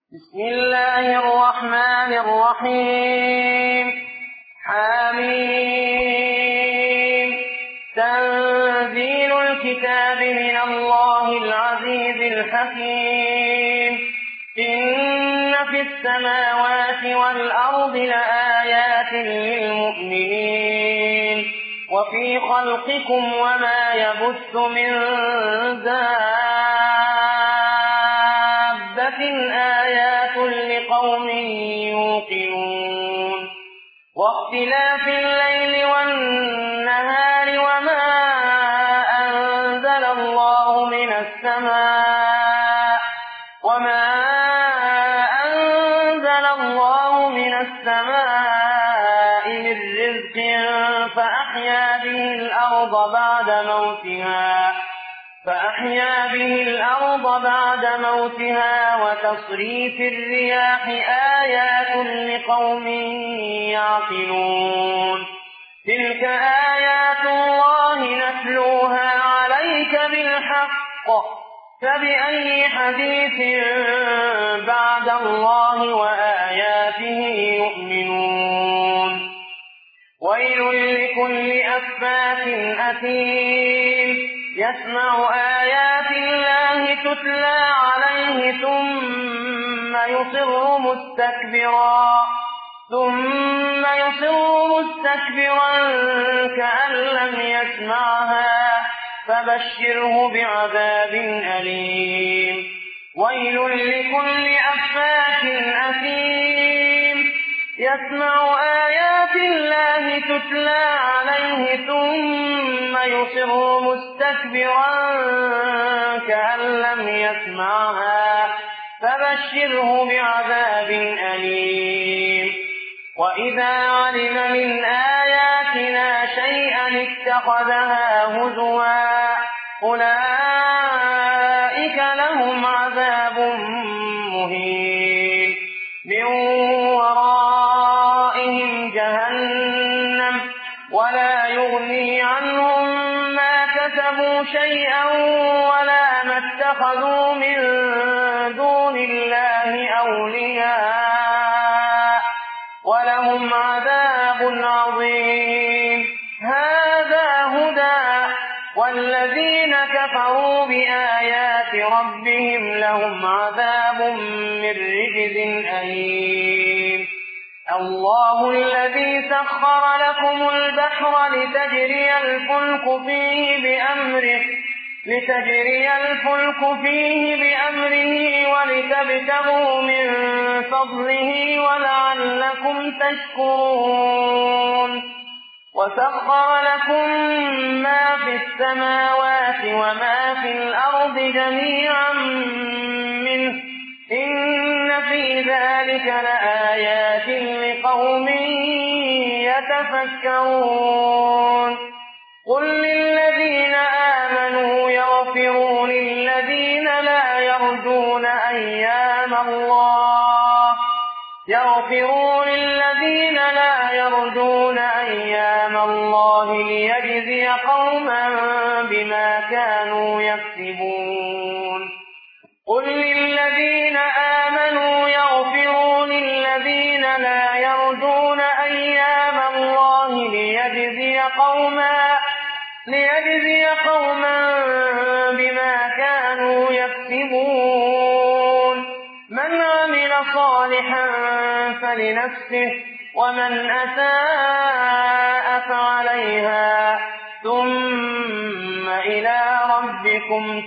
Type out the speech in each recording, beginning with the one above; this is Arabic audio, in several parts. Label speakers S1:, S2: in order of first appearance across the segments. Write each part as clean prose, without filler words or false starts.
S1: بسم الله الرحمن الرحيم. حميم. تنزيل الكتاب من الله العزيز الحكيم. إن في السماوات والأرض لآيات للمؤمنين وفي خلقكم وما يبث من دابة آيات لقوم يوقنون. واختلاف الليل والنهار وما أنزل الله من السماء من رزق فأحيا به الأرض بعد موتها وتصريف الرياح آيات لقوم يعقلون. تلك آيات الله نتلوها عليك بالحق فبأي حديث بعد الله وآياته يؤمنون. ويل لكل أفاك أثيم يسمع آيات الله تتلى عليه ثم يصر مستكبرا كأن لم يسمعها فبشره بعذاب أليم. ويل لكل أفاك أثيم يسمع آيات الله تتلى عليه ثم يصر مستكبرا كأن لم يسمعها فبشره بعذاب أليم. وإذا علم من آياتنا شيئا اتخذها هزوا أولئك لهم عذاب مهين من ورائهم جهنم ولا يغني عنهم ما كسبوا شيئا ولا ما اتخذوا من دون الله أولياء ولهم عذاب عظيم. هذا هدى والذين كفروا بآيات ربهم لهم عذاب من رجز أليم. الله الذي سخر لكم البحر لتجري الفلك فيه بأمره ولتبتغوا من فضله ولعلكم تشكرون. وسخر لكم ما في السماوات وما في الأرض جميعا منه إن في ذلك لآيات لقوم يتفكرون. قل للذين آمنوا يغفروا للذين لا يرجون أيام الله ليجزي قوما بما كانوا يكسبون. قل للذين آمنوا يغفروا للذين لا يرجون أيام الله ليجزي قوما بما كانوا يكسبون. من عمل صالحا فلنفسه ومن أساء فعليها ثم إلى ربكم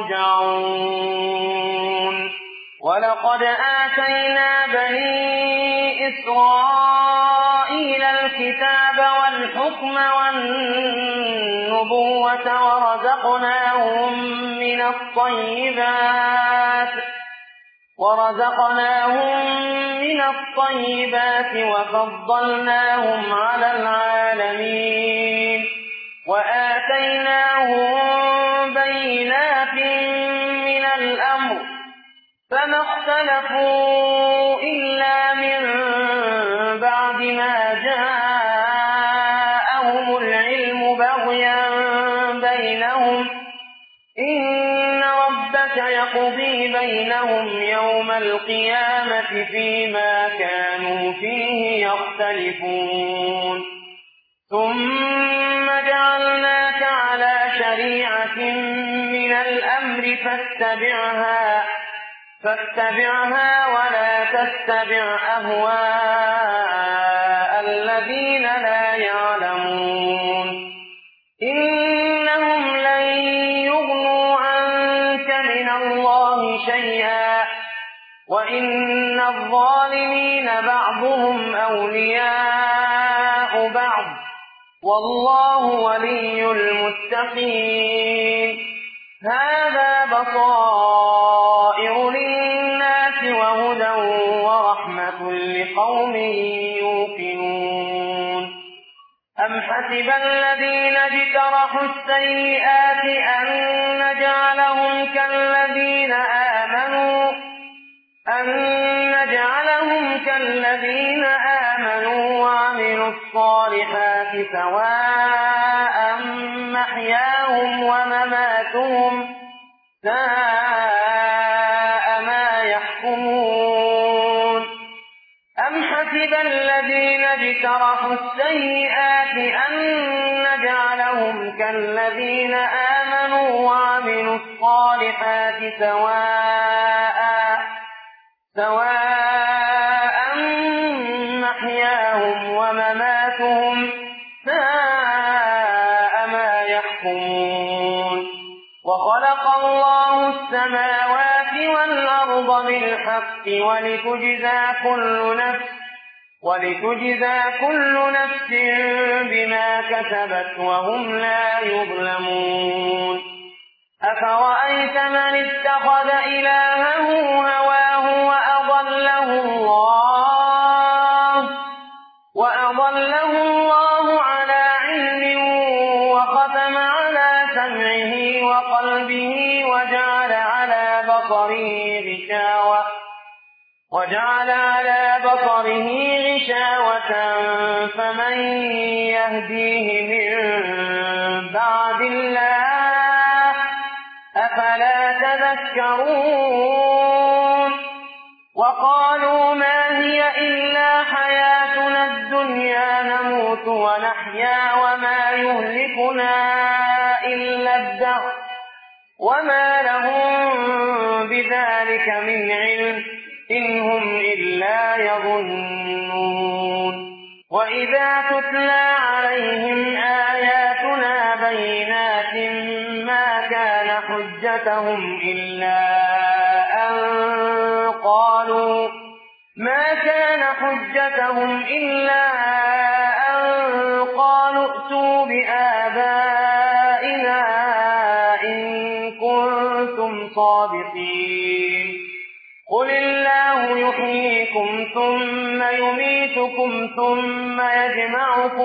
S1: ترجعون. ولقد آتينا بني إسرائيل الكتاب والحكم والنبوة ورزقناهم من الطيبات وفضلناهم على العالمين وآتيناهم بينات من الأمر فما اختلفوا إلا من بعد ما جاءهم العلم بغيا بينهم إن ربك يقضي بينهم يوم القيامة القيامة فيما كانوا فيه يختلفون ثم جعلناك على شريعة من الأمر فاتبعها ولا تتبع أهواء الذين لا يعلمون إنهم لن يغنوا عنك من الله شيئا وإن الظالمين بعضهم أولياء بعض والله ولي المتقين هذا بصائر للناس وهدى ورحمة لقوم يوقنون أم حسب الذين اجترحوا السيئات أن نجعلهم كالذين آمنوا وعملوا الصالحات سواء محياهم ومماتهم ساء ما يحكمون أم حسب الذين اجترحوا السيئات أن نجعلهم كالذين آمنوا وعملوا الصالحات سواء محياهم ومماتهم ساء ما يحكمون وخلق الله السماوات والأرض بالحق ولتجزى كل نفس بما كسبت وهم لا يظلمون أفرأيت من اتخذ إلهه هواه وأضله الله على علم وختم على سمعه وقلبه وجعل على بصره غشاوة فمن يهديه من بعد الله أفلا تذكرون وقالوا ما هي إلا حياتنا الدنيا نموت ونحيا وما يهلكنا إلا الدهر وما لهم بذلك من علم إن هم إلا يظنون وإذا تتلى عليهم آياتنا بينات ما كان حجتهم إلا أن قالوا ائتوا بآبائنا إن كنتم صادقين قل الله يحييكم ثم يميتكم ثم يجمعكم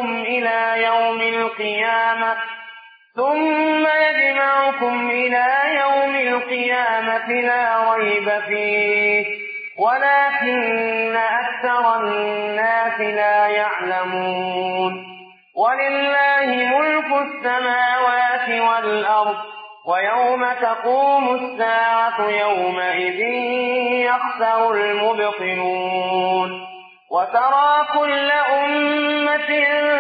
S1: إلى يوم القيامة لا ريب فيه ولكن أكثر الناس لا يعلمون ولله ملك السماوات والأرض ويوم تقوم الساعة يومئذ يخسر المبطلون وترى كل أمة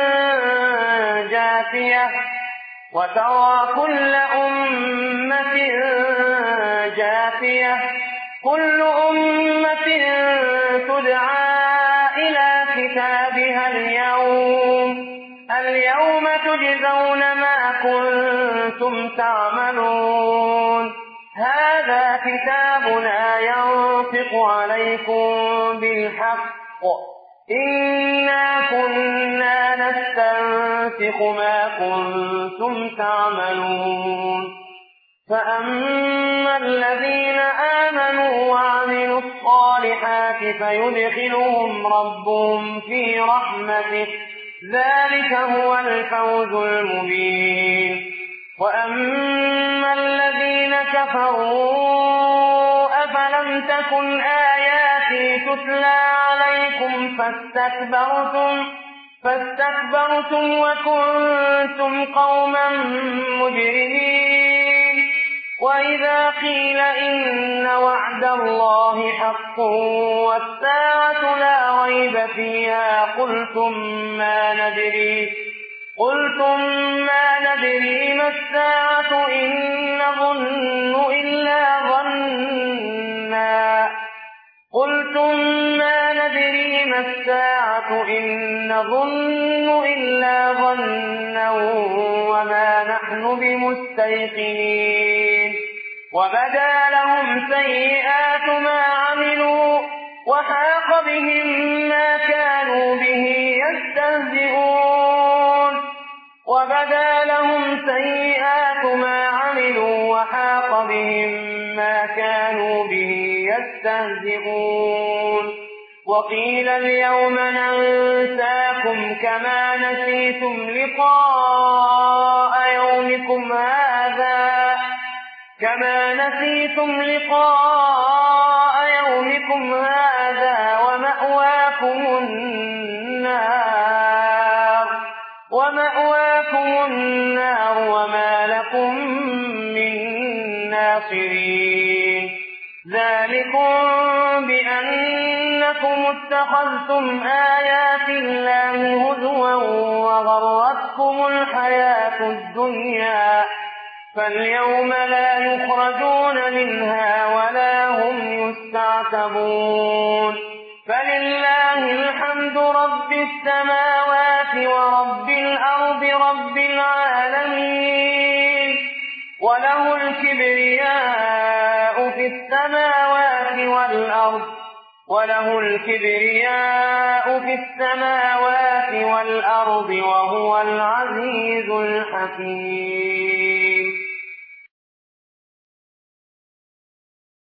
S1: جاثية كل أمة تدعى إلى كتابها اليوم تجزون ما كنتم تعملون هذا كتابنا ينطق عليكم بالحق إنا كنا نستنسخ ما كنتم تعملون فأما الذين آمنوا وعملوا الصالحات فيدخلهم ربهم في رحمته ذلك هو الفوز المبين وأما الذين كفروا أفلم تكن آياتي تتلى عليكم فاستكبرتم وكنتم قوما مجرمين وإذا قيل إن وعد الله حق والساعة لا ريب فيها قلتم ما ندري ما الساعة إن نظن إلا ظنا وما نحن بمستيقنين وبدا لهم سيئات ما عملوا وحاق بهم ما كانوا به يستهزئون وقيل اليوم ننساكم كما نسيتم لقاء يومكم هذا ومأواكم النار وما لكم من ناصرين ذلكم بأنكم اتخذتم آيات الله هزوا وغرتكم الحياة الدنيا فاليوم لا يخرجون منها ولا هم يستعتبون فلله الحمد رب السماوات ورب الأرض رب العالمين وله الكبرياء في السماوات والأرض وهو العزيز الحكيم.